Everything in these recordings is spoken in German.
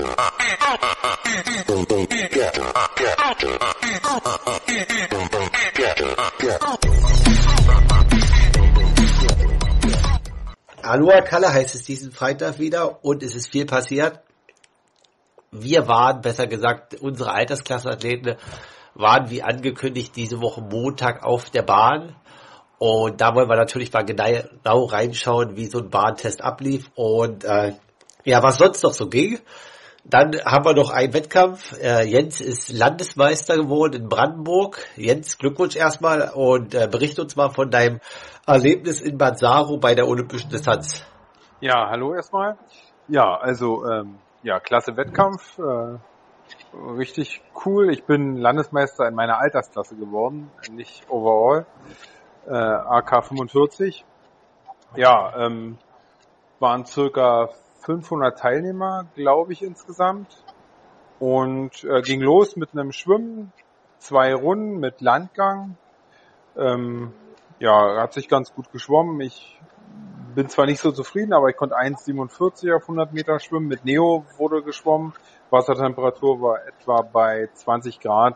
Aloha Kalle heißt es diesen Freitag wieder und es ist viel passiert. Wir waren, besser gesagt, unsere Altersklassenathleten waren wie angekündigt diese Woche Montag auf der Bahn. Und da wollen wir natürlich mal genau reinschauen, wie so ein Bahntest ablief und was sonst noch so ging. Dann haben wir noch einen Wettkampf. Jens ist Landesmeister geworden in Brandenburg. Jens, Glückwunsch erstmal und berichte uns mal von deinem Erlebnis in Bad Saro bei der Olympischen Distanz. Ja, hallo erstmal. Ja, also klasse Wettkampf. Richtig cool. Ich bin Landesmeister in meiner Altersklasse geworden, nicht overall. AK 45. Ja, waren circa 500 Teilnehmer, glaube ich, insgesamt. Und ging los mit einem Schwimmen, 2 Runden mit Landgang. Hat sich ganz gut geschwommen. Ich bin zwar nicht so zufrieden, aber ich konnte 1,47 auf 100 Meter schwimmen. Mit Neo wurde geschwommen. Wassertemperatur war etwa bei 20 Grad.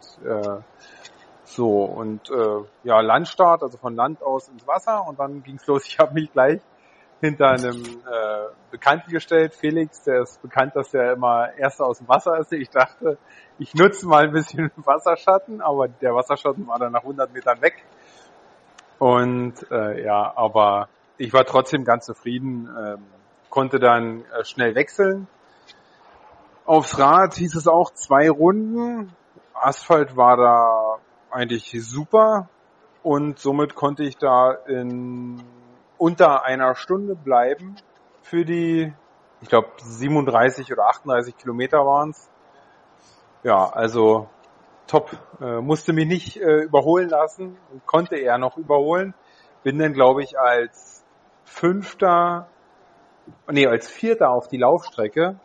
Landstart, also von Land aus ins Wasser und dann ging's los. Ich habe mich gleich hinter einem Bekannten gestellt, Felix, der ist bekannt, dass der immer Erster aus dem Wasser ist. Ich dachte, ich nutze mal ein bisschen Wasserschatten, aber der Wasserschatten war dann nach 100 Metern weg. Und aber ich war trotzdem ganz zufrieden, konnte dann schnell wechseln. Aufs Rad hieß es auch 2 Runden. Asphalt war da eigentlich super und somit konnte ich da in unter einer Stunde bleiben für die, ich glaube 37 oder 38 Kilometer waren es. Ja, also top. Musste mich nicht überholen lassen und konnte eher noch überholen. Bin dann, glaube ich, als Vierter auf die Laufstrecke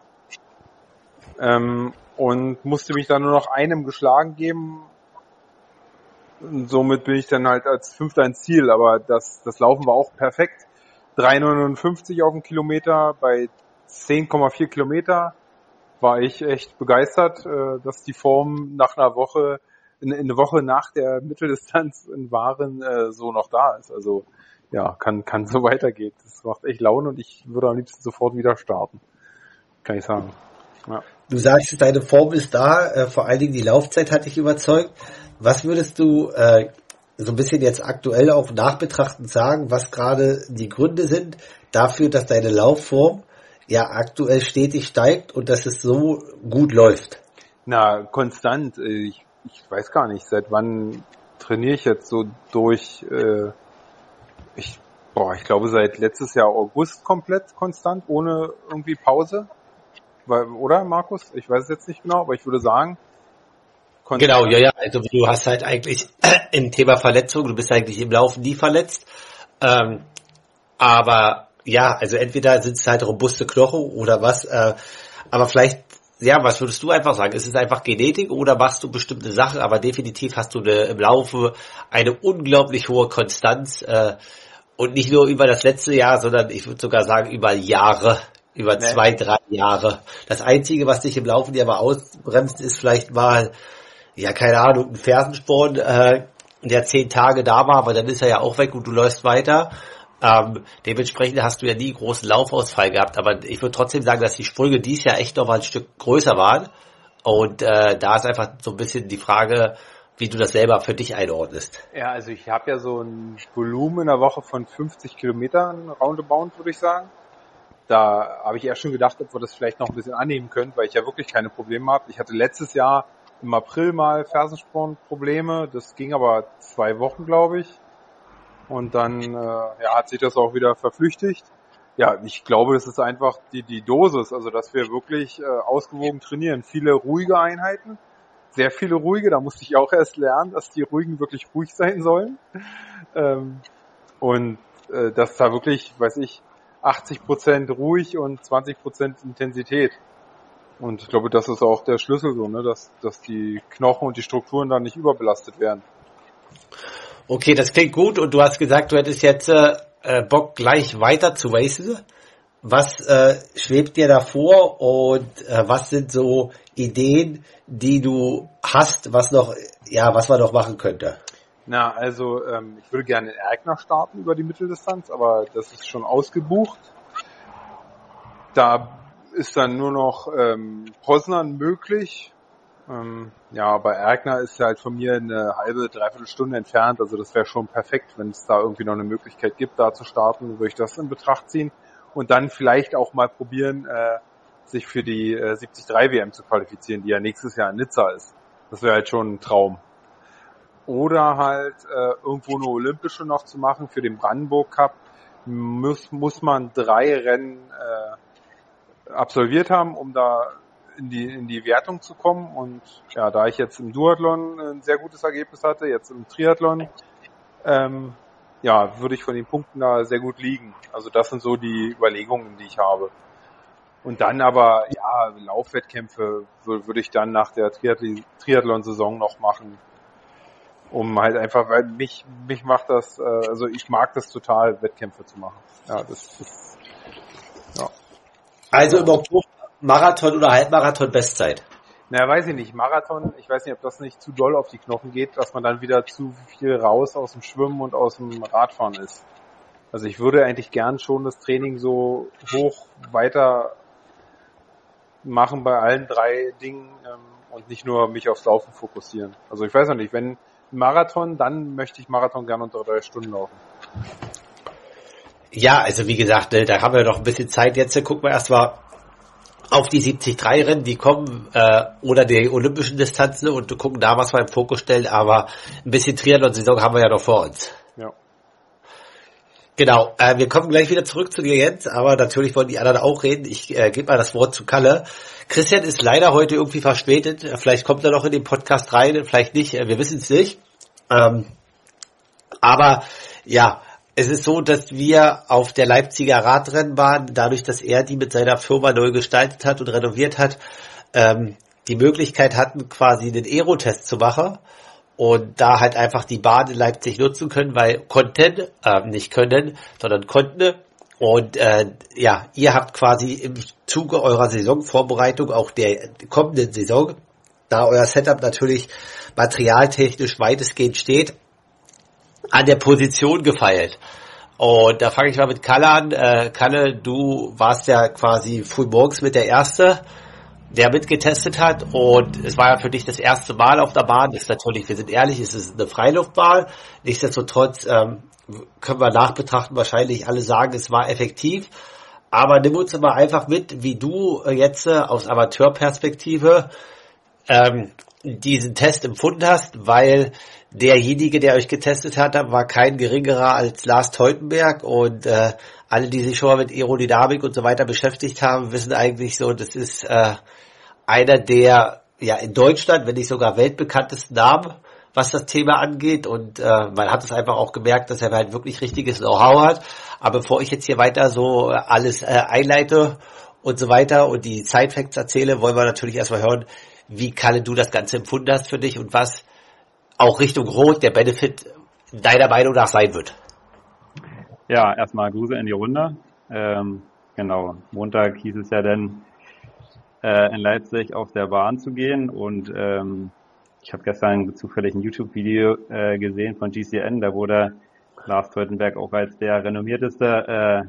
und musste mich dann nur noch einem geschlagen geben. Und somit bin ich dann halt als Fünfter ins Ziel, aber das Laufen war auch perfekt. 3,59 auf den Kilometer bei 10,4 Kilometer war ich echt begeistert, dass die Form nach einer Woche, eine Woche nach der Mitteldistanz in Waren so noch da ist. Also ja, kann so weitergehen. Das macht echt Laune und ich würde am liebsten sofort wieder starten. Kann ich sagen. Ja. Du sagst, deine Form ist da, vor allen Dingen die Laufzeit hat dich überzeugt. Was würdest du so ein bisschen jetzt aktuell auch nachbetrachtend sagen, was gerade die Gründe sind dafür, dass deine Laufform ja aktuell stetig steigt und dass es so gut läuft? Na, konstant. Ich weiß gar nicht, seit wann trainiere ich jetzt so durch. Ich glaube seit letztes Jahr August komplett konstant, ohne irgendwie Pause. Oder, Markus? Ich weiß es jetzt nicht genau, aber ich würde sagen, genau, ja. Also du hast halt eigentlich im Thema Verletzung, du bist eigentlich im Laufen nie verletzt. Aber ja, also entweder sind es halt robuste Knochen oder was. Aber vielleicht, ja, was würdest du einfach sagen? Ist es einfach Genetik oder machst du bestimmte Sachen? Aber definitiv hast du im Laufe eine unglaublich hohe Konstanz. Und nicht nur über das letzte Jahr, sondern ich würde sogar sagen über Jahre. Über 2-3 Jahre. Das Einzige, was dich im Laufen ja mal ausbremst, ist vielleicht mal, ja, keine Ahnung, ein Fersensporn, der 10 Tage da war, aber dann ist er ja auch weg und du läufst weiter. Dementsprechend hast du ja nie großen Laufausfall gehabt, aber ich würde trotzdem sagen, dass die Sprünge dieses Jahr echt noch mal ein Stück größer waren. Und da ist einfach so ein bisschen die Frage, wie du das selber für dich einordnest. Ja, also ich habe ja so ein Volumen in der Woche von 50 Kilometern roundabout, würde ich sagen. Da habe ich erst schon gedacht, ob wir das vielleicht noch ein bisschen annehmen können, weil ich ja wirklich keine Probleme habe. Ich hatte letztes Jahr im April mal Fersensporn-Probleme. Das ging aber 2 Wochen, glaube ich. Und dann hat sich das auch wieder verflüchtigt. Ja, ich glaube, das ist einfach die Dosis, also dass wir wirklich ausgewogen trainieren. Viele ruhige Einheiten, sehr viele ruhige. Da musste ich auch erst lernen, dass die ruhigen wirklich ruhig sein sollen. Dass da wirklich, 80% ruhig und 20% Intensität. Und ich glaube, das ist auch der Schlüssel so, ne, dass die Knochen und die Strukturen dann nicht überbelastet werden. Okay, das klingt gut und du hast gesagt, du hättest jetzt Bock gleich weiter zu racen. Was schwebt dir da vor und was sind so Ideen, die du hast, was man noch machen könnte? Na, also ich würde gerne in Erkner starten über die Mitteldistanz, aber das ist schon ausgebucht. Da ist dann nur noch Poznan möglich. Aber Erkner ist halt von mir eine halbe, dreiviertel Stunde entfernt. Also das wäre schon perfekt, wenn es da irgendwie noch eine Möglichkeit gibt, da zu starten, würde ich das in Betracht ziehen. Und dann vielleicht auch mal probieren, sich für die 73 WM zu qualifizieren, die ja nächstes Jahr in Nizza ist. Das wäre halt schon ein Traum. Oder halt irgendwo eine Olympische noch zu machen für den Brandenburg Cup, muss man 3 Rennen absolviert haben, um da in die Wertung zu kommen. Und ja, da ich jetzt im Duathlon ein sehr gutes Ergebnis hatte, jetzt im Triathlon, würde ich von den Punkten da sehr gut liegen. Also das sind so die Überlegungen, die ich habe. Und dann aber, Laufwettkämpfe würde ich dann nach der Triathlon-Saison noch machen, um halt einfach, weil mich macht das, also ich mag das total, Wettkämpfe zu machen. Ja, ja. Also im Oktober Marathon oder Halbmarathon Bestzeit? Na, weiß ich nicht. Marathon, ich weiß nicht, ob das nicht zu doll auf die Knochen geht, dass man dann wieder zu viel raus aus dem Schwimmen und aus dem Radfahren ist. Also ich würde eigentlich gern schon das Training so hoch weiter machen bei allen 3 Dingen und nicht nur mich aufs Laufen fokussieren. Also ich weiß noch nicht, wenn Marathon, dann möchte ich Marathon gern unter 3 Stunden laufen. Ja, also wie gesagt, da haben wir noch ein bisschen Zeit. Jetzt gucken wir erstmal auf die 73-Rennen, die kommen, oder die olympischen Distanzen und gucken da, was wir im Fokus stellen. Aber ein bisschen Triathlon-Saison haben wir ja noch vor uns. Ja. Genau, wir kommen gleich wieder zurück zu dir, Jens, aber natürlich wollen die anderen auch reden. Ich gebe mal das Wort zu Kalle. Christian ist leider heute irgendwie verspätet. Vielleicht kommt er noch in den Podcast rein, vielleicht nicht, wir wissen es nicht. Aber ja, es ist so, dass wir auf der Leipziger Radrennbahn, dadurch, dass er die mit seiner Firma neu gestaltet hat und renoviert hat, die Möglichkeit hatten, quasi einen Aerotest zu machen. Und da halt einfach die Bahn in Leipzig nutzen können, weil nicht können, sondern konnten. Und ihr habt quasi im Zuge eurer Saisonvorbereitung, auch der kommenden Saison, da euer Setup natürlich materialtechnisch weitestgehend steht, an der Position gefeilt. Und da fange ich mal mit Kalle an. Kalle, du warst ja quasi früh morgens mit der Erste, der mitgetestet hat, und es war ja für dich das erste Mal auf der Bahn. Ist natürlich, wir sind ehrlich, es ist eine Freiluftbahn. Nichtsdestotrotz können wir nachbetrachten wahrscheinlich alle sagen, es war effektiv. Aber nimm uns mal einfach mit, wie du jetzt aus Amateurperspektive diesen Test empfunden hast, weil derjenige, der euch getestet hat, war kein geringerer als Lars Teutenberg, und alle, die sich schon mal mit Aerodynamik und so weiter beschäftigt haben, wissen eigentlich so, das ist einer der in Deutschland, wenn nicht sogar weltbekanntesten Namen, was das Thema angeht, und man hat es einfach auch gemerkt, dass er halt wirklich richtiges Know-how hat. Aber bevor ich jetzt hier weiter so alles einleite und so weiter und die Side-Facts erzähle, wollen wir natürlich erstmal hören, wie, Kalle, du das Ganze empfunden hast für dich und was auch Richtung Rot der Benefit deiner Meinung nach sein wird. Ja, erstmal Grüße in die Runde. Genau, Montag hieß es ja dann, in Leipzig auf der Bahn zu gehen, und ich habe gestern zufällig ein YouTube-Video gesehen von GCN, da wurde Lars Teutenberg auch als der renommierteste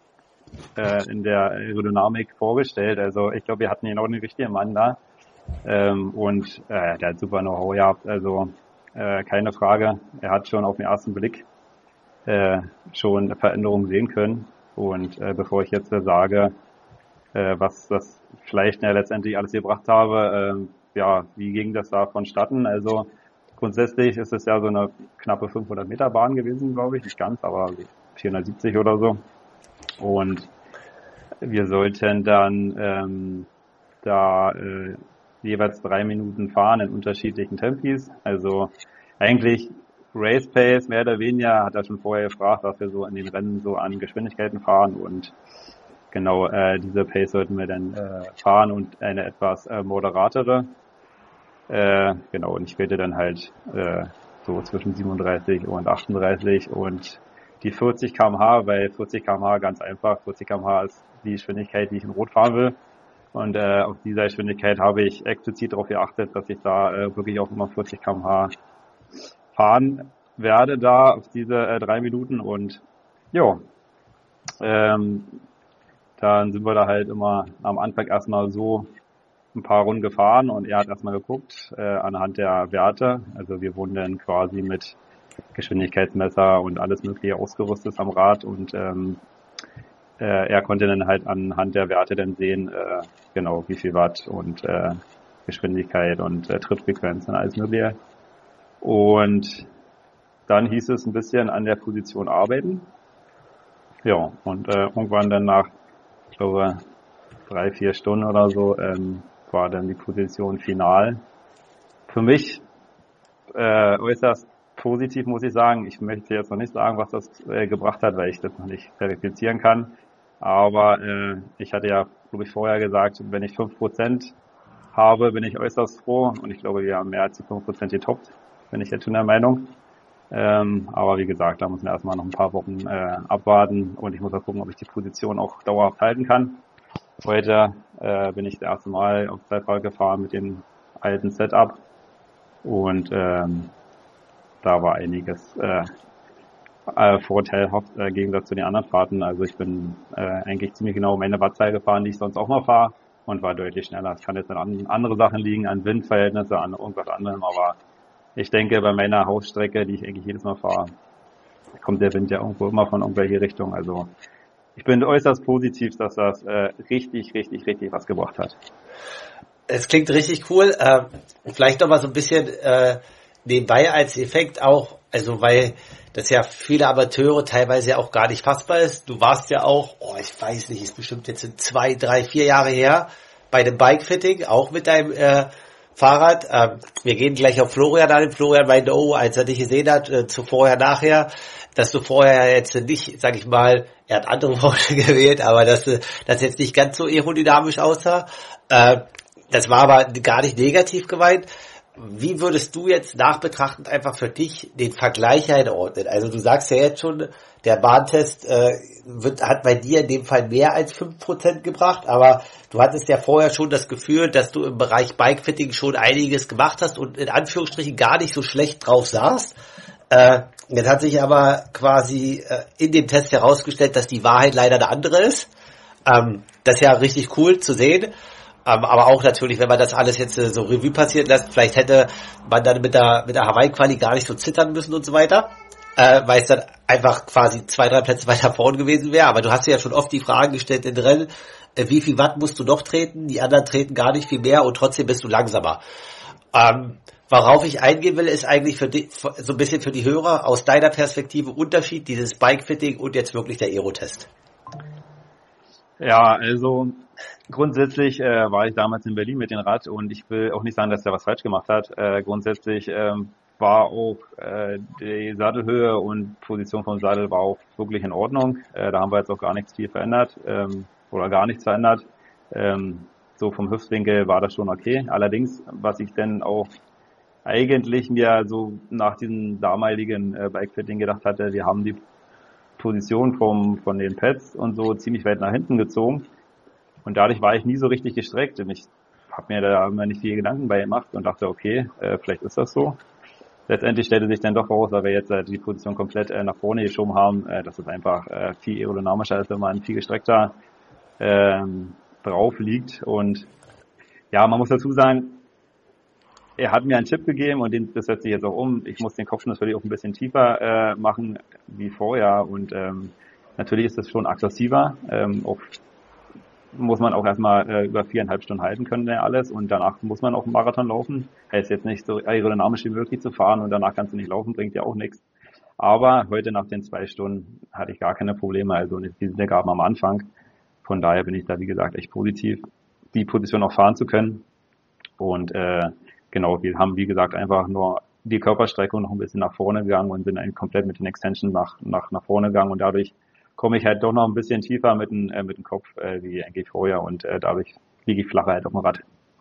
in der Aerodynamik vorgestellt. Also ich glaube, wir hatten genau den richtigen Mann da, und der hat super Know-how gehabt, also keine Frage. Er hat schon auf den ersten Blick schon eine Veränderung sehen können. Und bevor ich jetzt sage, was das vielleicht letztendlich alles gebracht habe, wie ging das da vonstatten? Also grundsätzlich ist es ja so eine knappe 500 Meter Bahn gewesen, glaube ich. Nicht ganz, aber 470 oder so. Und wir sollten dann jeweils 3 Minuten fahren in unterschiedlichen Tempis. Also eigentlich Race Pace, mehr oder weniger, hat er schon vorher gefragt, was wir so in den Rennen so an Geschwindigkeiten fahren, und genau diese Pace sollten wir dann fahren und eine etwas moderatere. Genau, und ich wählte dann halt so zwischen 37 und 38, und die 40 km/h, weil 40 km/h ganz einfach, 40 km/h ist die Geschwindigkeit, die ich in Rot fahren will. Und auf dieser Geschwindigkeit habe ich explizit darauf geachtet, dass ich da wirklich auch immer 40 km/h fahren werde da auf diese 3 Minuten. Und ja, dann sind wir da halt immer am Anfang erstmal so ein paar Runden gefahren und er hat erstmal geguckt anhand der Werte. Also wir wurden dann quasi mit Geschwindigkeitsmesser und alles mögliche ausgerüstet am Rad und er konnte dann halt anhand der Werte dann sehen, genau wie viel Watt und Geschwindigkeit und Trittfrequenz und alles mögliche. Und dann hieß es ein bisschen an der Position arbeiten. Ja, und irgendwann dann nach, ich glaube, 3-4 Stunden oder so, war dann die Position final. Für mich äußerst positiv, muss ich sagen. Ich möchte jetzt noch nicht sagen, was das gebracht hat, weil ich das noch nicht verifizieren kann. Aber ich hatte ja, glaube ich, vorher gesagt, wenn ich 5% habe, bin ich äußerst froh. Und ich glaube, wir haben mehr als die 5% getoppt, bin ich jetzt schon der Meinung. Aber wie gesagt, da muss man erstmal noch ein paar Wochen abwarten und ich muss auch gucken, ob ich die Position auch dauerhaft halten kann. Heute bin ich das erste Mal auf Zeitfahrrad gefahren mit dem alten Setup und da war einiges vorteilhaft im Gegensatz zu den anderen Fahrten. Also ich bin eigentlich ziemlich genau meine Wattzahl gefahren, die ich sonst auch mal fahre und war deutlich schneller. Es kann jetzt an andere Sachen liegen, an Windverhältnisse, an irgendwas anderem, aber ich denke, bei meiner Hausstrecke, die ich eigentlich jedes Mal fahre, kommt der Wind ja irgendwo immer von irgendwelche Richtung. Also ich bin äußerst positiv, dass das richtig was gebracht hat. Es klingt richtig cool. Vielleicht noch mal so ein bisschen nebenbei als Effekt auch, also weil das ja viele Amateure teilweise ja auch gar nicht fassbar ist. Du warst ja auch, ich weiß nicht, ist bestimmt jetzt 2, 3, 4 Jahre her, bei dem Bikefitting, auch mit deinem Fahrrad. Wir gehen gleich auf Florian an. Florian meinte, als er dich gesehen hat, zu vorher, nachher, dass du vorher jetzt nicht, sag ich mal, er hat andere Worte gewählt, aber dass das jetzt nicht ganz so aerodynamisch aussah. Das war aber gar nicht negativ gemeint. Wie würdest du jetzt nachbetrachtend einfach für dich den Vergleich einordnen? Also du sagst ja jetzt schon, der Bahntest hat bei dir in dem Fall mehr als 5% gebracht, aber du hattest ja vorher schon das Gefühl, dass du im Bereich Bikefitting schon einiges gemacht hast und in Anführungsstrichen gar nicht so schlecht drauf saßt. Jetzt hat sich aber quasi in dem Test herausgestellt, dass die Wahrheit leider eine andere ist. Das ist ja richtig cool zu sehen. Aber auch natürlich, wenn man das alles jetzt so Revue passieren lässt, vielleicht hätte man dann mit der Hawaii-Quali gar nicht so zittern müssen und so weiter, weil es dann einfach quasi 2, 3 Plätze weiter vorn gewesen wäre. Aber du hast ja schon oft die Fragen gestellt in Rennen, wie viel Watt musst du noch treten? Die anderen treten gar nicht viel mehr und trotzdem bist du langsamer. Worauf ich eingehen will, ist eigentlich für die, so ein bisschen für die Hörer aus deiner Perspektive Unterschied dieses Bikefitting und jetzt wirklich der Aerotest. Ja, also grundsätzlich war ich damals in Berlin mit dem Rad und ich will auch nicht sagen, dass er was falsch gemacht hat. Grundsätzlich war auch die Sattelhöhe und Position vom Sattel war auch wirklich in Ordnung. Da haben wir jetzt auch gar nichts viel verändert oder gar nichts verändert. So vom Hüftwinkel war das schon okay. Allerdings, was ich dann auch eigentlich mir so nach diesem damaligen Bikefitting gedacht hatte, wir haben die Position von den Pads und so ziemlich weit nach hinten gezogen und dadurch war ich nie so richtig gestreckt und ich habe mir da immer nicht viel Gedanken bei gemacht und dachte, okay, vielleicht ist das so. Letztendlich stellte sich dann doch raus, weil wir jetzt die Position komplett nach vorne geschoben haben, dass es einfach viel aerodynamischer ist, wenn man viel gestreckter drauf liegt und ja, man muss dazu sagen, er hat mir einen Tipp gegeben und das setze ich jetzt auch um. Ich muss den Kopfschutz natürlich auch ein bisschen tiefer machen wie vorher und natürlich ist das schon aggressiver. Auch muss man auch erstmal über 4,5 Stunden halten können alles und danach muss man auch einen Marathon laufen. Heißt jetzt nicht so aerodynamisch wie möglich zu fahren und danach kannst du nicht laufen, bringt ja auch nichts. Aber heute nach den 2 Stunden hatte ich gar keine Probleme. Also die sind ja gerade mal am Anfang. Von daher bin ich da, wie gesagt, echt positiv, die Position auch fahren zu können. Und genau, wir haben, wie gesagt, einfach nur die Körperstreckung noch ein bisschen nach vorne gegangen und sind komplett mit den Extensions nach vorne gegangen und dadurch komme ich halt doch noch ein bisschen tiefer mit dem Kopf wie eigentlich vorher und dadurch liege ich flacher halt auf dem Rad.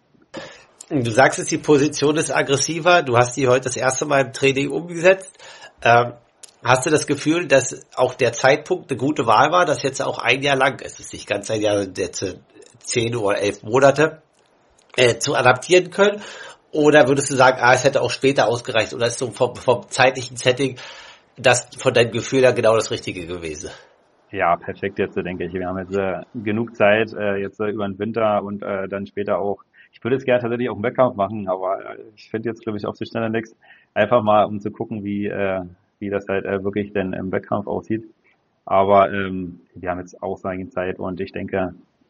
Du sagst jetzt, die Position ist aggressiver, du hast die heute das erste Mal im Training umgesetzt. Hast du das Gefühl, dass auch der Zeitpunkt eine gute Wahl war, dass jetzt auch ein Jahr lang, es ist nicht ganz ein Jahr, jetzt 10 oder 11 Monate, zu adaptieren können? Oder würdest du sagen, es hätte auch später ausgereicht? Oder ist so vom zeitlichen Setting das von deinem Gefühl her genau das Richtige gewesen? Ja, perfekt jetzt, denke ich. Wir haben jetzt genug Zeit, jetzt über den Winter und dann später auch. Ich würde jetzt gerne tatsächlich auch einen Wettkampf machen, aber ich finde jetzt, glaube ich, auf die Schnelle nichts. Einfach mal, um zu gucken, wie das halt wirklich denn im Wettkampf aussieht. Aber wir haben jetzt ausreichend Zeit und ich denke,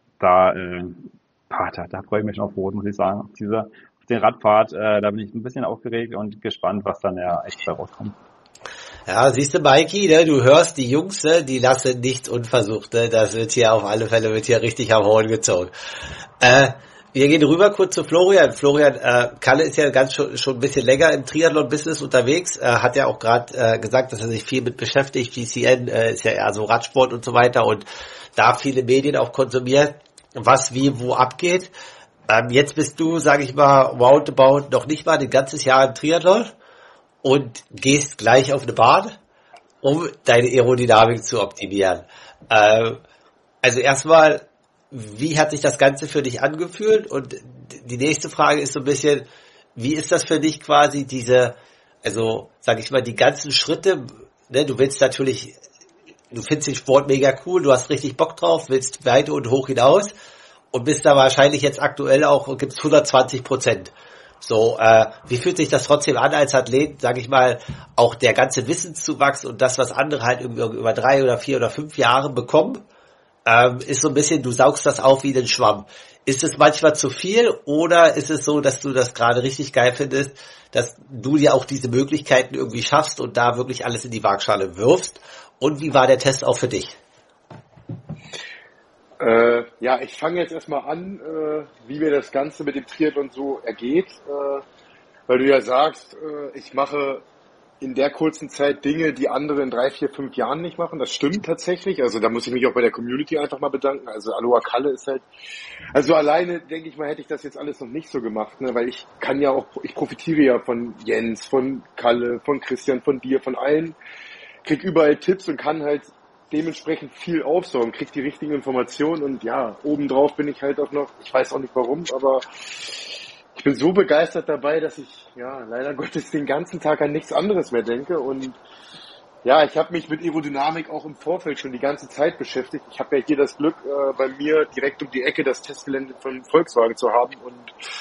da freue ich mich schon auf Rot, muss ich sagen. Auf den Radfahrt, da bin ich ein bisschen aufgeregt und gespannt, was dann ja echt dabei rauskommt. Ja, siehst du, Mikey, ne, du hörst, die Jungs, ne, die lassen nichts unversucht, ne, das wird hier auf alle Fälle richtig am Horn gezogen. Wir gehen rüber kurz zu Florian. Florian, Kalle ist ja schon ein bisschen länger im Triathlon-Business unterwegs, hat ja auch gerade gesagt, dass er sich viel mit beschäftigt. GCN ist ja eher so Radsport und so weiter und da viele Medien auch konsumiert, was wie wo abgeht. Jetzt bist du, sage ich mal, roundabout noch nicht mal ein ganzes Jahr im Triathlon und gehst gleich auf eine Bahn, um deine Aerodynamik zu optimieren. Also erstmal, wie hat sich das Ganze für dich angefühlt? Und die nächste Frage ist so ein bisschen, wie ist das für dich quasi also sag ich mal, die ganzen Schritte, ne, du findest den Sport mega cool, du hast richtig Bock drauf, willst weit und hoch hinaus und bist da wahrscheinlich jetzt aktuell auch, gibt's 120%. So, wie fühlt sich das trotzdem an als Athlet, sage ich mal, auch der ganze Wissenszuwachs und das, was andere halt über 3 oder 4 oder 5 Jahre bekommen, ist so ein bisschen, du saugst das auf wie den Schwamm. Ist es manchmal zu viel oder ist es so, dass du das gerade richtig geil findest, dass du dir auch diese Möglichkeiten irgendwie schaffst und da wirklich alles in die Waagschale wirfst? Und wie war der Test auch für dich? Ja, ich fange jetzt erstmal an, wie mir das Ganze mit dem Triathlon so ergeht, weil du ja sagst, ich mache in der kurzen Zeit Dinge, die andere in 3, 4, 5 Jahren nicht machen. Das stimmt tatsächlich. Also da muss ich mich auch bei der Community einfach mal bedanken. Also Aloha Kalle ist halt, also alleine denke ich mal, hätte ich das jetzt alles noch nicht so gemacht, ne? Weil ich profitiere ja von Jens, von Kalle, von Christian, von dir, von allen, krieg überall Tipps und kann halt dementsprechend viel aufsaugen, krieg die richtigen Informationen und ja, obendrauf bin ich halt auch noch, ich weiß auch nicht warum, aber ich bin so begeistert dabei, dass ich ja leider Gottes den ganzen Tag an nichts anderes mehr denke und ja, ich habe mich mit Aerodynamik auch im Vorfeld schon die ganze Zeit beschäftigt. Ich habe ja hier das Glück, bei mir direkt um die Ecke das Testgelände von Volkswagen zu haben und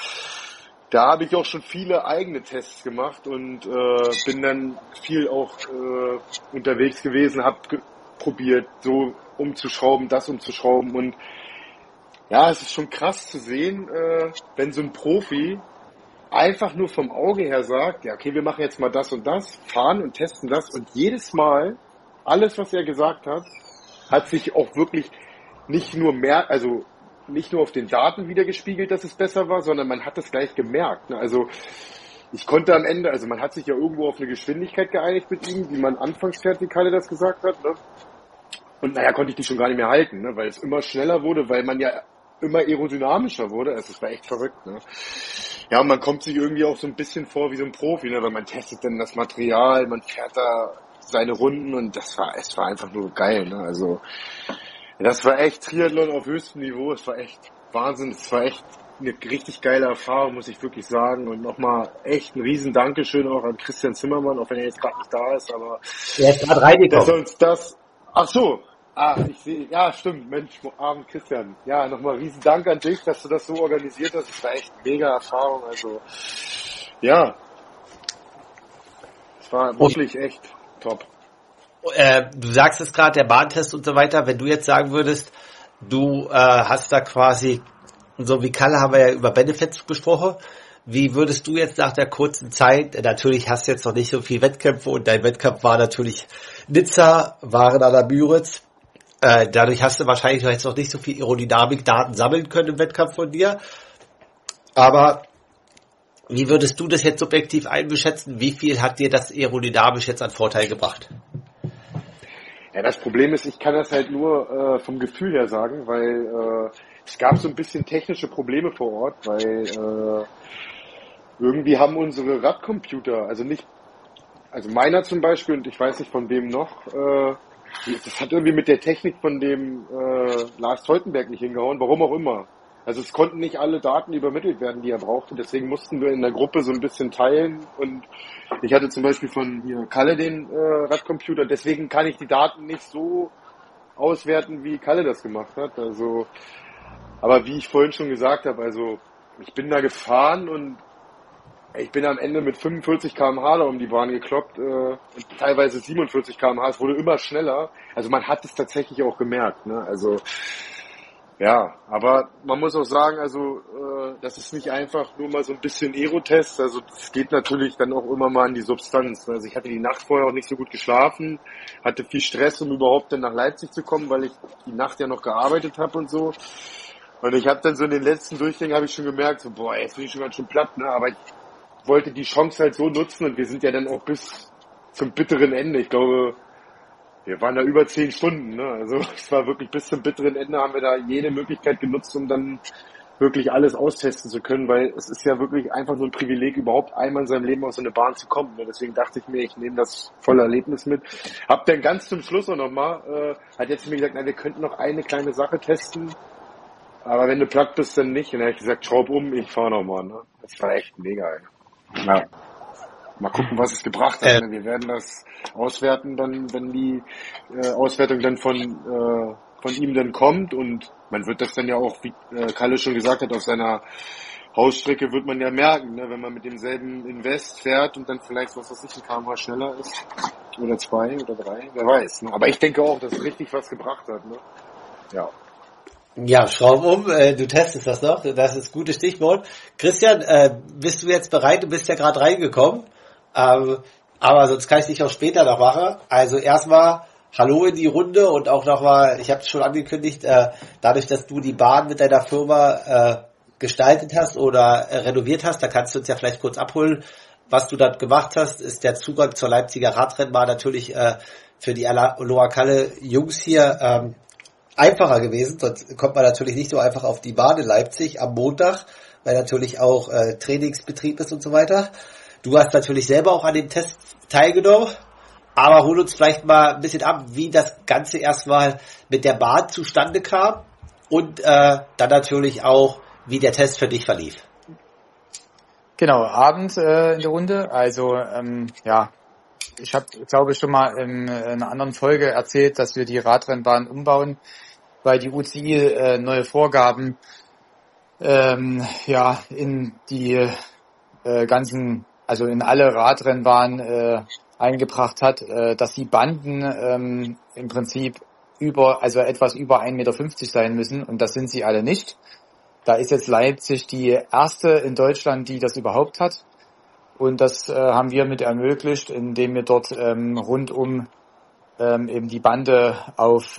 da habe ich auch schon viele eigene Tests gemacht und bin dann viel auch unterwegs gewesen, habe probiert, so umzuschrauben, das umzuschrauben und ja, es ist schon krass zu sehen, wenn so ein Profi einfach nur vom Auge her sagt, ja okay, wir machen jetzt mal das und das, fahren und testen das und jedes Mal, alles was er gesagt hat, hat sich auch wirklich nicht nur auf den Daten wiedergespiegelt, dass es besser war, sondern man hat es gleich gemerkt. Ne? Also ich konnte am Ende, also man hat sich ja irgendwo auf eine Geschwindigkeit geeinigt mit ihm, wie man anfangs Vertikale das gesagt hat. Ne? Und naja, konnte ich die schon gar nicht mehr halten, ne? Weil es immer schneller wurde, weil man ja immer aerodynamischer wurde. Also es war echt verrückt. Ne? Ja, und man kommt sich irgendwie auch so ein bisschen vor wie so ein Profi, ne? Weil man testet dann das Material, man fährt da seine Runden und es war einfach nur geil. Ne? Also das war echt Triathlon auf höchstem Niveau. Es war echt Wahnsinn. Es war echt eine richtig geile Erfahrung, muss ich wirklich sagen. Und nochmal echt ein riesen Dankeschön auch an Christian Zimmermann, auch wenn er jetzt gerade nicht da ist, aber Er ist gerade reingekommen. dass er uns das... Ach so. Ich sehe... Ja, stimmt. Mensch, Abend Christian. Ja, nochmal riesen Dank an dich, dass du das so organisiert hast. Es war echt eine mega Erfahrung. Also, ja. Es war wirklich echt top. Du sagst es gerade, der Bahntest und so weiter. Wenn du jetzt sagen würdest, du hast da quasi, so wie Kalle haben wir ja über Benefits gesprochen. Wie würdest du jetzt nach der kurzen Zeit, natürlich hast du jetzt noch nicht so viel Wettkämpfe und dein Wettkampf war natürlich Nizza, waren an der Müritz. Dadurch hast du wahrscheinlich jetzt noch nicht so viel Aerodynamik-Daten sammeln können im Wettkampf von dir. Aber wie würdest du das jetzt subjektiv einschätzen? Wie viel hat dir das aerodynamisch jetzt an Vorteil gebracht? Ja, das Problem ist, ich kann das halt nur vom Gefühl her sagen, weil es gab so ein bisschen technische Probleme vor Ort, weil irgendwie haben unsere Radcomputer, also meiner zum Beispiel, und ich weiß nicht von wem noch, das hat irgendwie mit der Technik von dem Lars Teutenberg nicht hingehauen, warum auch immer. Also es konnten nicht alle Daten übermittelt werden, die er brauchte, deswegen mussten wir in der Gruppe so ein bisschen teilen, und ich hatte zum Beispiel von hier Kalle den Radcomputer, deswegen kann ich die Daten nicht so auswerten, wie Kalle das gemacht hat. Also, aber wie ich vorhin schon gesagt habe, also ich bin da gefahren und ich bin am Ende mit 45 km/h da um die Bahn gekloppt, und teilweise 47 km/h. Es wurde immer schneller. Also man hat es tatsächlich auch gemerkt, ne? Also ja, aber man muss auch sagen, also das ist nicht einfach nur mal so ein bisschen Aerotest. Also es geht natürlich dann auch immer mal an die Substanz. Also ich hatte die Nacht vorher auch nicht so gut geschlafen, hatte viel Stress, um überhaupt dann nach Leipzig zu kommen, weil ich die Nacht ja noch gearbeitet habe und so. Und ich habe dann so in den letzten Durchgängen habe ich schon gemerkt, so boah, jetzt bin ich schon ganz schön platt, ne? Aber ich wollte die Chance halt so nutzen, und wir sind ja dann auch bis zum bitteren Ende. Ich glaube, wir waren da über 10 Stunden, ne? Also es war wirklich bis zum bitteren Ende, haben wir da jede Möglichkeit genutzt, um dann wirklich alles austesten zu können, weil es ist ja wirklich einfach nur ein Privileg, überhaupt einmal in seinem Leben auf so eine Bahn zu kommen. Ne? Deswegen dachte ich mir, ich nehme das volle Erlebnis mit. Hab dann ganz zum Schluss auch nochmal, hat jetzt mir gesagt, na, wir könnten noch eine kleine Sache testen, aber wenn du platt bist, dann nicht. Und dann habe ich gesagt, schraub um, ich fahre nochmal. Ne? Das war echt mega, ey. Ja. Mal gucken, was es gebracht hat. Wir werden das auswerten, dann, wenn die Auswertung dann von ihm dann kommt, und man wird das dann ja auch, wie Kalle schon gesagt hat, auf seiner Hausstrecke wird man ja merken, ne, wenn man mit demselben Invest fährt und dann vielleicht, was weiß ich, ein km/h schneller ist, oder 2 oder 3, wer weiß. Ne? Aber ich denke auch, dass es richtig was gebracht hat. Ne? Ja. Ja, schraub um, du testest das noch, das ist ein gutes Stichwort. Christian, bist du jetzt bereit? Du bist ja gerade reingekommen, aber sonst kann ich dich auch später noch machen. Also erstmal Hallo in die Runde, und auch nochmal, ich habe es schon angekündigt, dadurch, dass du die Bahn mit deiner Firma gestaltet hast oder renoviert hast, da kannst du uns ja vielleicht kurz abholen, was du dort gemacht hast, ist der Zugang zur Leipziger Radrennbahn natürlich für die Aloha Kalle Jungs hier einfacher gewesen, sonst kommt man natürlich nicht so einfach auf die Bahn in Leipzig am Montag, weil natürlich auch Trainingsbetrieb ist und so weiter. Du hast natürlich selber auch an dem Test teilgenommen, aber hol uns vielleicht mal ein bisschen ab, wie das Ganze erstmal mit der Bahn zustande kam, und dann natürlich auch, wie der Test für dich verlief. Genau, Abend in der Runde. Also ja, ich habe, glaube ich, schon mal in einer anderen Folge erzählt, dass wir die Radrennbahn umbauen, weil die UCI neue Vorgaben ja in die ganzen, also in alle Radrennbahnen eingebracht hat, dass die Banden im Prinzip etwas über 1,50 Meter sein müssen, und das sind sie alle nicht. Da ist jetzt Leipzig die erste in Deutschland, die das überhaupt hat. Und das haben wir mit ermöglicht, indem wir dort rundum eben die Bande auf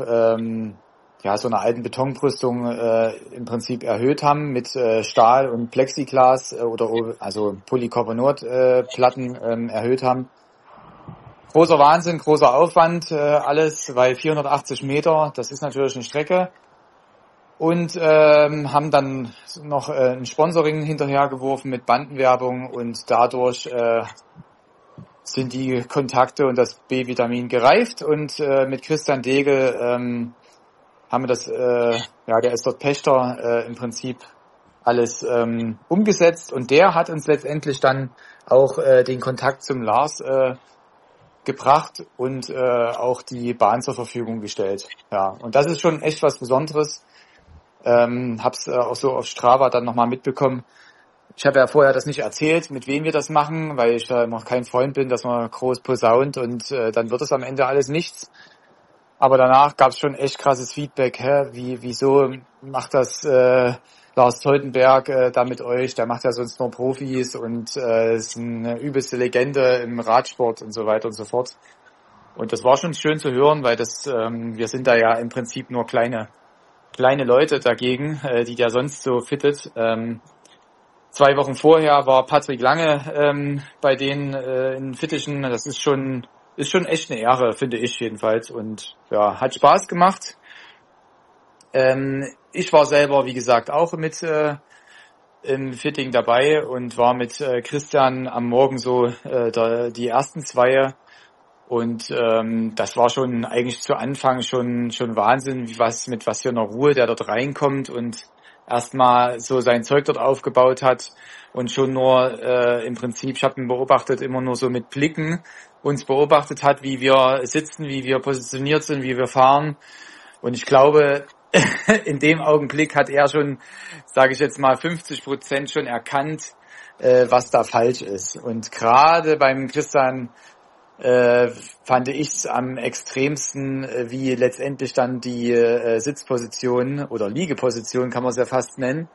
so einer alten Betonbrüstung im Prinzip erhöht haben mit Stahl und Plexiglas also Polycarbonatplatten erhöht haben. Großer Wahnsinn, großer Aufwand, alles, weil 480 Meter, das ist natürlich eine Strecke. Und haben dann noch ein Sponsoring hinterhergeworfen mit Bandenwerbung, und dadurch sind die Kontakte und das B-Vitamin gereift, und mit Christian Degel haben wir das, der ist dort Pächter, im Prinzip alles umgesetzt, und der hat uns letztendlich dann auch den Kontakt zum Lars gebracht und auch die Bahn zur Verfügung gestellt. Ja, und das ist schon echt was Besonderes. Hab's auch so auf Strava dann nochmal mitbekommen. Ich habe ja vorher das nicht erzählt, mit wem wir das machen, weil ich da noch kein Freund bin, dass man groß posaunt, und dann wird es am Ende alles nichts. Aber danach gab es schon echt krasses Feedback. Wieso macht das Lars Teutenberg da mit euch? Der macht ja sonst nur Profis und ist eine übelste Legende im Radsport und so weiter und so fort. Und das war schon schön zu hören, weil wir sind da ja im Prinzip nur kleine Leute dagegen, die der sonst so fittet. 2 Wochen vorher war Patrick Lange bei denen in Fittichen. Das ist schon echt eine Ehre, finde ich jedenfalls. Und ja, hat Spaß gemacht. Ich war selber, wie gesagt, auch mit im Fitting dabei und war mit Christian am Morgen so die ersten zwei. Und das war schon eigentlich zu Anfang schon Wahnsinn, mit was für einer Ruhe der dort reinkommt und erstmal so sein Zeug dort aufgebaut hat und schon nur im Prinzip, ich habe ihn beobachtet, immer nur so mit Blicken uns beobachtet hat, wie wir sitzen, wie wir positioniert sind, wie wir fahren. Und ich glaube, in dem Augenblick hat er schon, sage ich jetzt mal, 50% schon erkannt, was da falsch ist. Und gerade beim Christian fand ich es am extremsten, wie letztendlich dann die Sitzposition oder Liegeposition, kann man es ja fast nennen,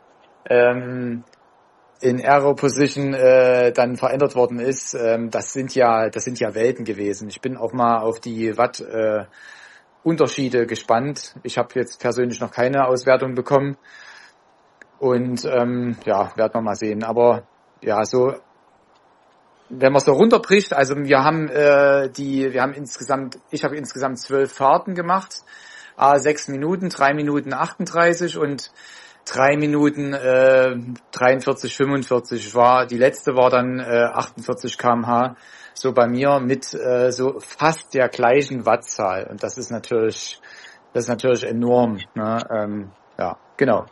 in Aero Position dann verändert worden ist. Das sind ja Welten gewesen. Ich bin auch mal auf die Watt Unterschiede gespannt. Ich habe jetzt persönlich noch keine Auswertung bekommen und werden wir mal sehen. Aber ja, so wenn man so runterbricht, also ich habe insgesamt 12 Fahrten gemacht, 6 Minuten, 3 Minuten 38 und 3 Minuten 43, 45 die letzte war dann 48 km/h, so bei mir mit so fast der gleichen Wattzahl und das ist natürlich enorm, ne? Genau.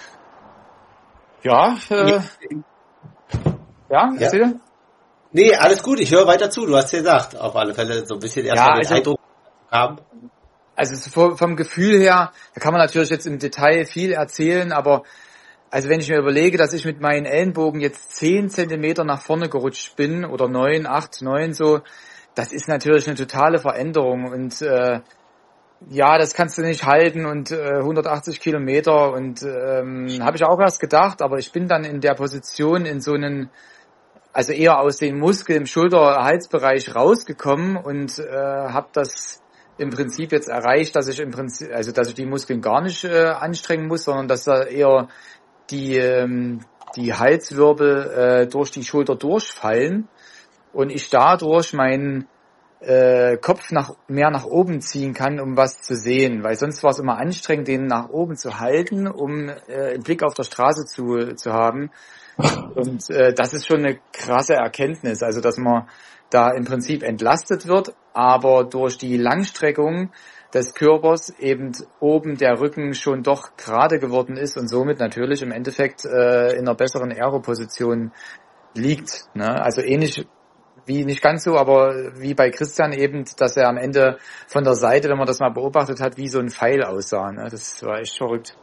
Erzähl du? Nee, alles gut, ich höre weiter zu, du hast ja gesagt, auf alle Fälle so ein bisschen erstmal den Eindruck haben. Also vom Gefühl her, da kann man natürlich jetzt im Detail viel erzählen, aber also wenn ich mir überlege, dass ich mit meinen Ellenbogen jetzt 10 Zentimeter nach vorne gerutscht bin oder 9, 8, 9 so, das ist natürlich eine totale Veränderung und das kannst du nicht halten und 180 Kilometer und habe ich auch erst gedacht, aber ich bin dann in der Position in so einen, also eher aus dem Muskel im Schulter-Halsbereich rausgekommen und habe das im Prinzip jetzt erreicht, dass ich die Muskeln gar nicht anstrengen muss, sondern dass da eher die Halswirbel durch die Schulter durchfallen und ich dadurch meinen Kopf mehr nach oben ziehen kann, um was zu sehen, weil sonst war es immer anstrengend, den nach oben zu halten, um einen Blick auf der Straße zu haben. Und das ist schon eine krasse Erkenntnis, also dass man da im Prinzip entlastet wird, aber durch die Langstreckung des Körpers eben oben der Rücken schon doch gerade geworden ist und somit natürlich im Endeffekt in einer besseren Aero-Position liegt. Ne? Also ähnlich wie, nicht ganz so, aber wie bei Christian eben, dass er am Ende von der Seite, wenn man das mal beobachtet hat, wie so ein Pfeil aussah. Ne? Das war echt verrückt.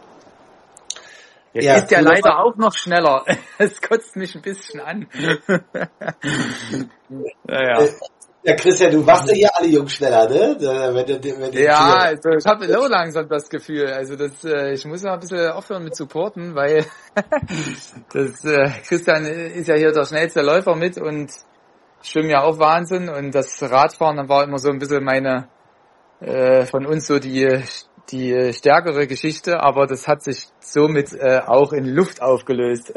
Jetzt ist der leider auch noch schneller. Es kotzt mich ein bisschen an. Naja. Ja, Christian, du machst ja hier alle Jungs schneller, ne? Also ich habe so langsam das Gefühl. Also ich muss mal ein bisschen aufhören mit supporten, weil Christian ist ja hier der schnellste Läufer mit und schwimmen ja auch Wahnsinn. Und das Radfahren, dann war immer so ein bisschen meine von uns so die stärkere Geschichte, aber das hat sich somit auch in Luft aufgelöst.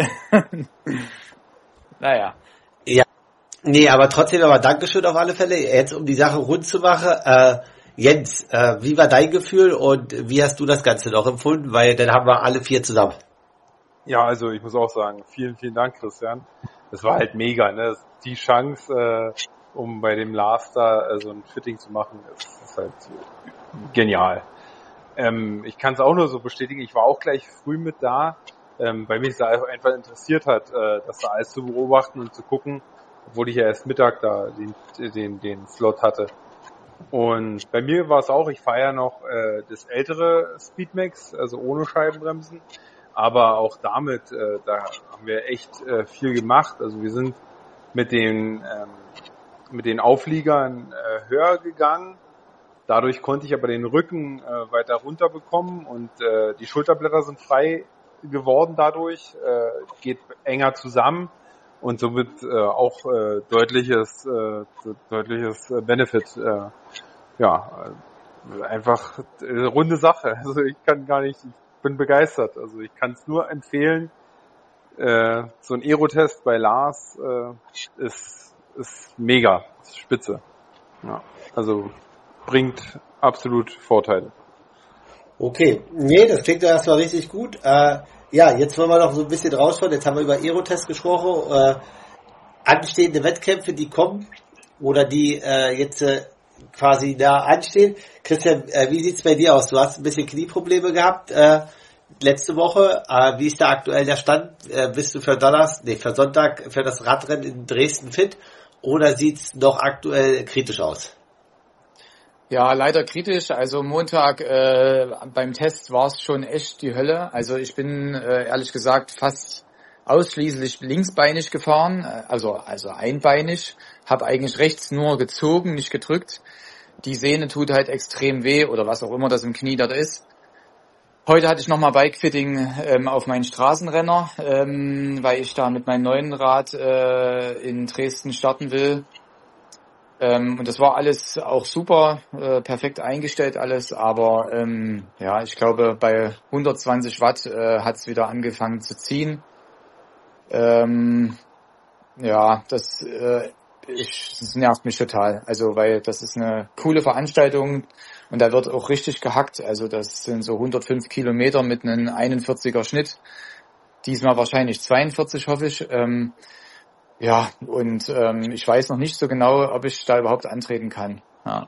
Naja. Ja. Nee, aber trotzdem Dankeschön auf alle Fälle. Jetzt, um die Sache rund zu machen. Jens, wie war dein Gefühl und wie hast du das Ganze noch empfunden? Weil dann haben wir alle 4 zusammen. Ja, also ich muss auch sagen, vielen, vielen Dank, Christian. Das war halt mega, ne? Die Chance, um bei dem Lars da so ein Fitting zu machen, ist halt genial. Ich kann es auch nur so bestätigen, ich war auch gleich früh mit da, weil mich es einfach interessiert hat, das da alles zu beobachten und zu gucken, obwohl ich ja erst Mittag da den Slot hatte. Und bei mir war es auch, ich fahre ja noch das ältere Speedmax, also ohne Scheibenbremsen, aber auch damit, da haben wir echt viel gemacht. Also wir sind mit den Aufliegern höher gegangen. Dadurch konnte ich aber den Rücken weiter runter bekommen und die Schulterblätter sind frei geworden dadurch, geht enger zusammen und somit auch deutliches Benefit. Einfach runde Sache. Also ich bin begeistert. Also ich kann es nur empfehlen. So ein Aerotest bei Lars ist mega, ist spitze. Ja, also bringt absolut Vorteile. Okay, nee, das klingt ja erstmal richtig gut. Ja, jetzt wollen wir noch so ein bisschen rausschauen. Jetzt haben wir über Aerotest gesprochen. Anstehende Wettkämpfe, die kommen oder die jetzt quasi da anstehen. Christian, wie sieht's bei dir aus? Du hast ein bisschen Knieprobleme gehabt letzte Woche. Wie ist da aktuell der Stand? Bist du für Sonntag für das Radrennen in Dresden fit oder sieht's noch aktuell kritisch aus? Ja, leider kritisch. Also Montag beim Test war es schon echt die Hölle. Also ich bin ehrlich gesagt fast ausschließlich linksbeinig gefahren, also einbeinig. Habe eigentlich rechts nur gezogen, nicht gedrückt. Die Sehne tut halt extrem weh oder was auch immer das im Knie dort ist. Heute hatte ich nochmal Bikefitting auf meinen Straßenrenner, weil ich da mit meinem neuen Rad in Dresden starten will. Und das war alles auch super, perfekt eingestellt alles, aber ja, ich glaube bei 120 Watt hat es wieder angefangen zu ziehen. Ja, das nervt mich total, also weil das ist eine coole Veranstaltung und da wird auch richtig gehackt, also das sind so 105 Kilometer mit einem 41er Schnitt, diesmal wahrscheinlich 42, hoffe ich. Ja, und ich weiß noch nicht so genau, ob ich da überhaupt antreten kann. Ja.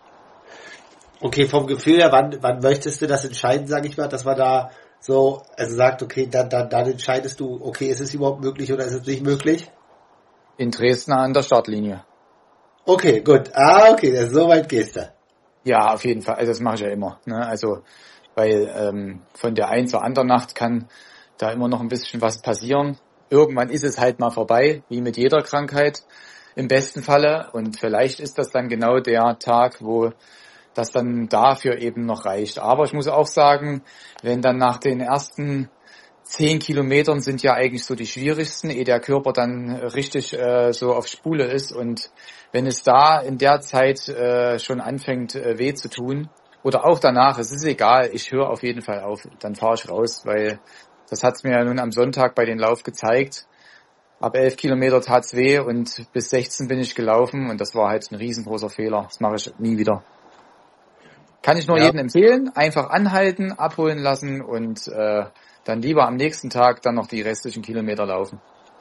Okay, vom Gefühl her, wann möchtest du das entscheiden, sage ich mal, dass man da so, also sagt, okay, dann entscheidest du, okay, ist es überhaupt möglich oder ist es nicht möglich? In Dresden an der Startlinie. Okay, gut. Okay, so weit gehst du. Ja, auf jeden Fall. Also das mache ich ja immer. Ne? Also, weil von der einen zur anderen Nacht kann da immer noch ein bisschen was passieren. Irgendwann ist es halt mal vorbei, wie mit jeder Krankheit im besten Falle. Und vielleicht ist das dann genau der Tag, wo das dann dafür eben noch reicht. Aber ich muss auch sagen, wenn dann nach den ersten 10 Kilometern sind ja eigentlich so die schwierigsten, ehe der Körper dann richtig so auf Spule ist. Und wenn es da in der Zeit schon anfängt weh zu tun oder auch danach, es ist egal, ich höre auf jeden Fall auf, dann fahre ich raus, weil das hat es mir ja nun am Sonntag bei den Lauf gezeigt. Ab 11 Kilometer tat's weh und bis 16 bin ich gelaufen und das war halt ein riesengroßer Fehler. Das mache ich nie wieder. Kann ich nur jedem empfehlen, einfach anhalten, abholen lassen und dann lieber am nächsten Tag dann noch die restlichen Kilometer laufen.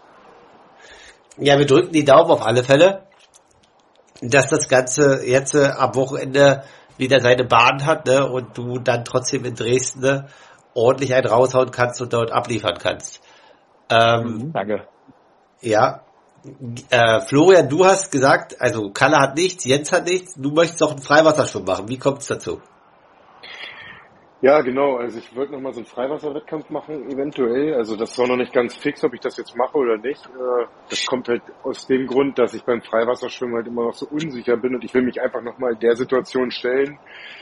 Ja, wir drücken die Daumen auf alle Fälle, dass das Ganze jetzt am Wochenende wieder seine Bahn hat, ne, und du dann trotzdem in Dresden, ne, ordentlich einen raushauen kannst und dort abliefern kannst. Danke. Ja. Florian, du hast gesagt, also Kalle hat nichts, Jens hat nichts, du möchtest auch einen Freiwasserschwimmen machen. Wie kommt es dazu? Ja, genau. Also ich wollte nochmal so einen Freiwasserwettkampf machen, eventuell. Also das ist auch noch nicht ganz fix, ob ich das jetzt mache oder nicht. Das kommt halt aus dem Grund, dass ich beim Freiwasserschwimmen halt immer noch so unsicher bin und ich will mich einfach nochmal in der Situation stellen,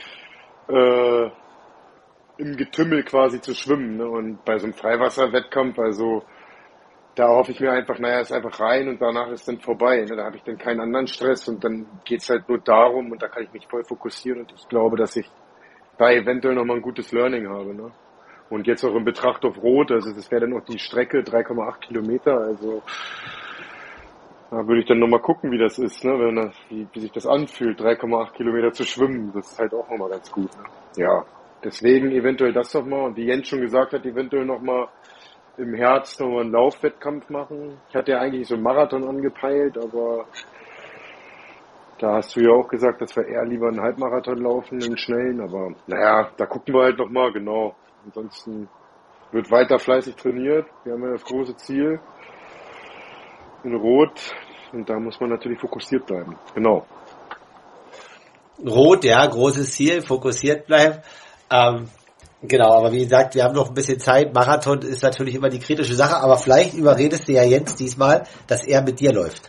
im Getümmel quasi zu schwimmen. Ne? Und bei so einem Freiwasserwettkampf, also da hoffe ich mir einfach, ist einfach rein und danach ist dann vorbei. Ne? Da habe ich dann keinen anderen Stress und dann geht's halt nur darum und da kann ich mich voll fokussieren und ich glaube, dass ich da eventuell nochmal ein gutes Learning habe. Ne? Und jetzt auch in Betracht auf Rot, also das wäre dann auch die Strecke, 3,8 Kilometer, also da würde ich dann nochmal gucken, wie das ist, ne? Wie sich das anfühlt, 3,8 Kilometer zu schwimmen, das ist halt auch nochmal ganz gut. Ne? Ja, deswegen eventuell das nochmal und wie Jens schon gesagt hat, eventuell nochmal im Herbst nochmal einen Laufwettkampf machen. Ich hatte ja eigentlich so einen Marathon angepeilt, aber da hast du ja auch gesagt, dass wir eher lieber einen Halbmarathon laufen, einen schnellen, aber da gucken wir halt nochmal, genau. Ansonsten wird weiter fleißig trainiert. Wir haben ja das große Ziel in Rot und da muss man natürlich fokussiert bleiben. Genau. Rot, ja, großes Ziel, fokussiert bleiben. Genau, aber wie gesagt, wir haben noch ein bisschen Zeit. Marathon ist natürlich immer die kritische Sache, aber vielleicht überredest du ja Jens diesmal, dass er mit dir läuft.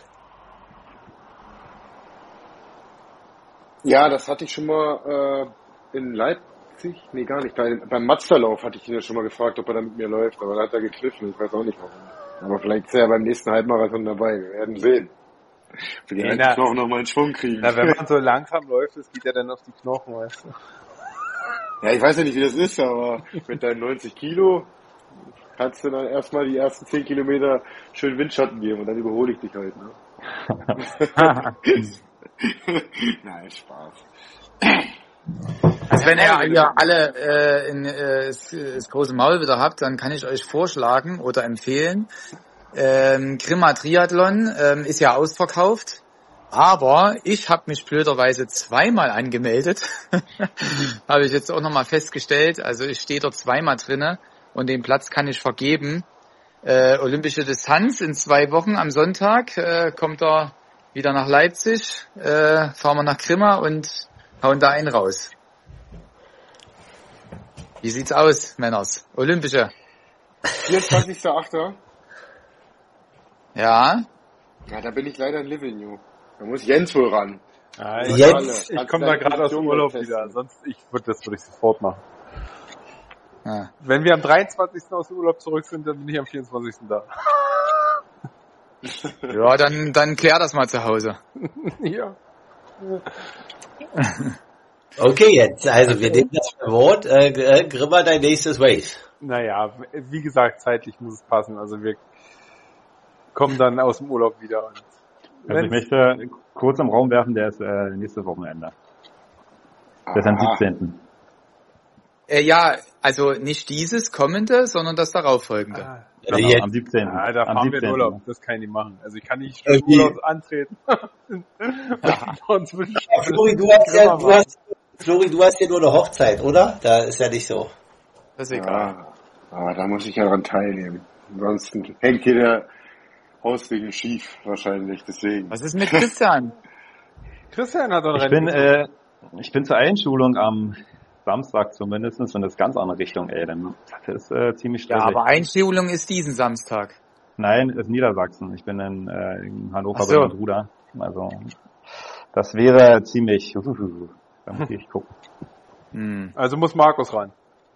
Ja, das hatte ich schon mal in Leipzig, nee gar nicht, beim Mazda-Lauf hatte ich ihn ja schon mal gefragt, ob er da mit mir läuft, aber da hat er gekniffen, ich weiß auch nicht warum. Aber vielleicht ist er ja beim nächsten Halbmarathon dabei, wir werden sehen. Für die Knochen nochmal einen Schwung kriegen. Na, wenn man so langsam läuft, das geht ja dann auf die Knochen, weißt du. Ja, ich weiß ja nicht, wie das ist, aber mit deinen 90 Kilo kannst du dann erstmal die ersten 10 Kilometer schön Windschatten geben und dann überhole ich dich halt, ne? Nein, Spaß. Also wenn ihr alle das große Maul wieder habt, dann kann ich euch vorschlagen oder empfehlen, Grimma Triathlon ist ja ausverkauft, aber ich habe mich blöderweise zweimal angemeldet. Habe ich jetzt auch nochmal festgestellt. Also ich stehe dort zweimal drinne und den Platz kann ich vergeben. Olympische Distanz in 2 Wochen am Sonntag kommt er wieder nach Leipzig, fahren wir nach Grimma und hauen da einen raus. Wie sieht's aus, Männers? Olympische. 24.8. Ja. Ja, da bin ich leider in Livigno. Da muss Jens wohl ran. Ja, Jens, ich komme da gerade aus dem Urlaub wieder. Sonst würde ich sofort machen. Ja. Wenn wir am 23. aus dem Urlaub zurück sind, dann bin ich am 24. da. Ja, dann klär das mal zu Hause. Ja. Okay, jetzt, also wir nehmen das für Wort. Grimma, dein nächstes Race. Naja, wie gesagt, zeitlich muss es passen. Also wir kommen dann aus dem Urlaub wieder. Also ich möchte kurz im Raum werfen, der ist nächstes Wochenende. Der ist am 17. Ja, also nicht dieses kommende, sondern das darauffolgende. Genau, am 17. Ja, da am fahren wir 17. in Urlaub. Das kann ich nicht machen. Also ich kann nicht für Urlaub antreten. Flori, du hast ja nur eine Hochzeit, oder? Da ist ja nicht so. Das ist egal. Ja, aber da muss ich ja daran teilnehmen. Ansonsten hängt hier der Hauswegen schief wahrscheinlich, deswegen. Was ist mit Christian? Christian hat ein Rennen. Ich bin zur Einschulung am Samstag zumindest und das ist ganz andere Richtung, ey. Das ist ziemlich Ja, stressig. aber Einschulung ist diesen Samstag. Nein, ist Niedersachsen. Ich bin in Hannover Ach so. bei meinem Bruder. Also das wäre ziemlich. Da muss ich gucken. Also muss Markus ran.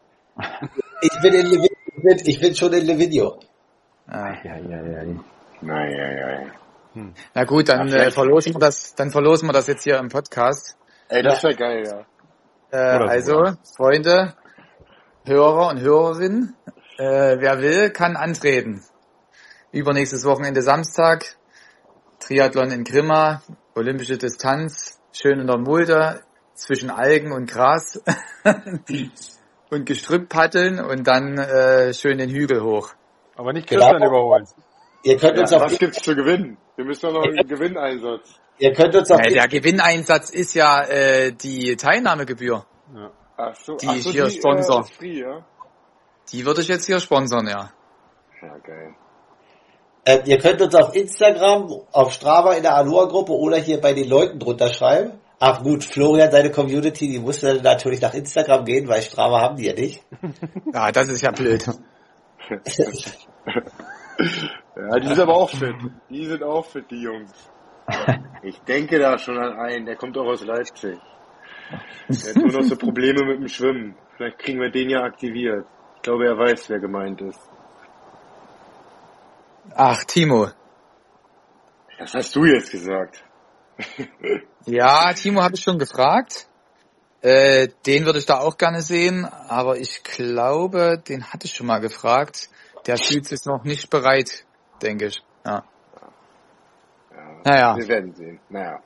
Ich bin schon in Livigno. Ah. Ja. Naja. Na gut, dann verlosen wir das jetzt hier im Podcast. Ey, das wäre geil, ja. Also, Freunde, Hörer und Hörerinnen, wer will, kann antreten. Übernächstes Wochenende Samstag, Triathlon in Grimma, olympische Distanz, schön in der Mulde, zwischen Algen und Gras und Gestrüpp paddeln und dann schön den Hügel hoch. Aber nicht Christian überholen. Ihr könnt uns Was gibt's zu gewinnen? Wir müssen doch noch einen Gewinneinsatz. Ihr könnt uns auf Der Gewinneinsatz ist ja die Teilnahmegebühr. Ja. Ach so, Die hier Sponsor. ist free, ja? Die würde ich jetzt hier sponsern, ja. Ja, geil. ihr könnt uns auf Instagram, auf Strava in der Aloha-Gruppe oder hier bei den Leuten drunter schreiben. Ach gut, Florian, seine Community, die muss dann natürlich nach Instagram gehen, weil Strava haben die ja nicht. Ja, das ist ja blöd. Ja, die sind aber auch fit. Die sind auch fit, die Jungs. Ich denke da schon an einen, der kommt auch aus Leipzig. Der hat nur noch so Probleme mit dem Schwimmen. Vielleicht kriegen wir den ja aktiviert. Ich glaube, er weiß, wer gemeint ist. Ach, Timo. Das hast du jetzt gesagt. Ja, Timo habe ich schon gefragt. Den würde ich da auch gerne sehen, aber ich glaube, den hatte ich schon mal gefragt. Der fühlt sich noch nicht bereit, denke ich. Ja. Naja. Wir werden sehen. Naja.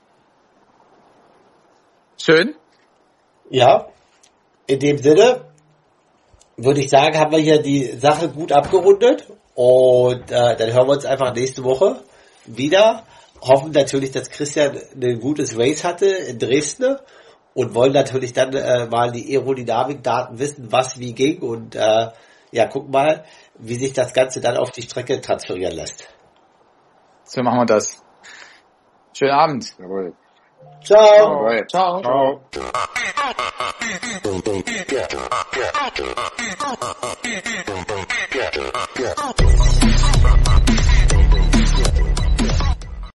Schön. Ja, in dem Sinne würde ich sagen, haben wir hier die Sache gut abgerundet und dann hören wir uns einfach nächste Woche wieder. Hoffen natürlich, dass Christian ein gutes Race hatte in Dresden und wollen natürlich dann mal die Aerodynamik-Daten wissen, was wie ging und gucken mal, wie sich das Ganze dann auf die Strecke transferieren lässt. So machen wir das. Schönen Abend. Jawohl. Ciao. Alright. Ciao. Ciao.